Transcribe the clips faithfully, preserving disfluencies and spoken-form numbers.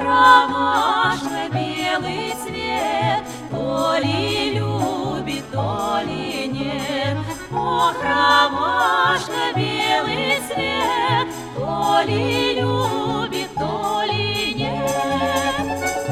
ромашка, белый цвет, то ли любит, то ли нет. Ох, ромашка, белый цвет, то ли любит, то ли нет.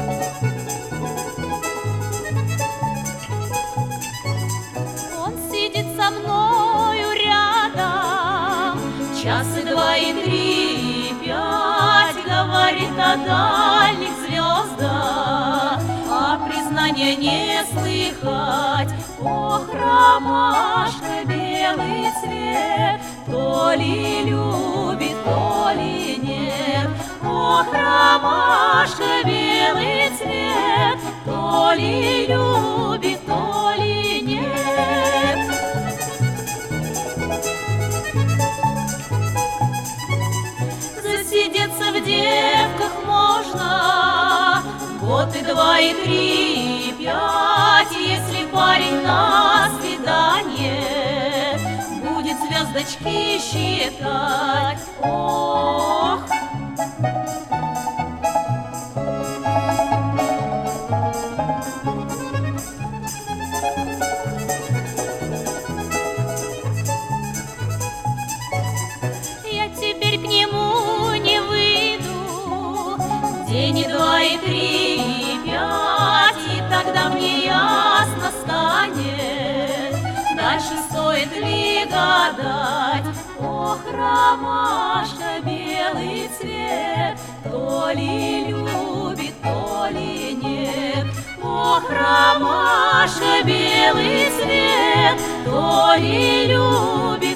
Он сидит со мною рядом, час и два, и три, и пять, говорит о дальних звездах, а признания не слыхать. Ох, ромашка, белый цвет, то ли любит, то ли нет. Ох, ромашка, белый цвет, то ли любит, то ли нет. Засидеться в девках можно год, и два, и три, и пять, если парень на свидание будет звездочки считать. Ох! Я теперь к нему не выйду день, и два, и три, и пять, и тогда мне ясно станет, дальше стоит ли гадать. Ох, ромашка, белый цвет, то ли любит, то ли нет. Ох, ромашка, белый цвет, то ли любит,